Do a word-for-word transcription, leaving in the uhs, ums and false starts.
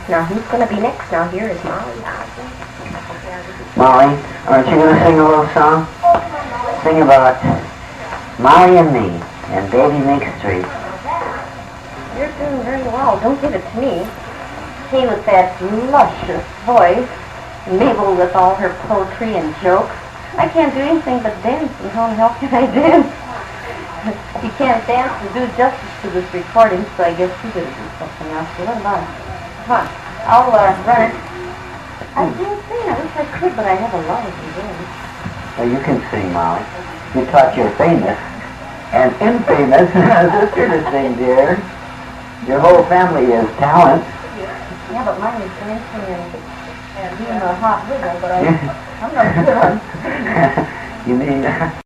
Now, who's going to be next? Now, here is Molly. Molly, aren't you going to sing a little song? Sing about Molly and me and Baby Mink Street. You're doing very well. Don't give it to me. He with that luscious voice, Mabel with all her poetry and jokes. I can't do anything but dance, and how the hell can I dance? You can't dance and do justice to this recording, so I guess you're going to do something else. So what about it? Come on, I'll uh, run it. I can't sing. I wish I could, but I have a lot of ideas. Well, you can sing, Molly. You taught your famous and infamous sister to sing, dear. Your whole family is talent. Yeah, but mine is dancing and, and being a hot wiggle, but I, I'm not good on You mean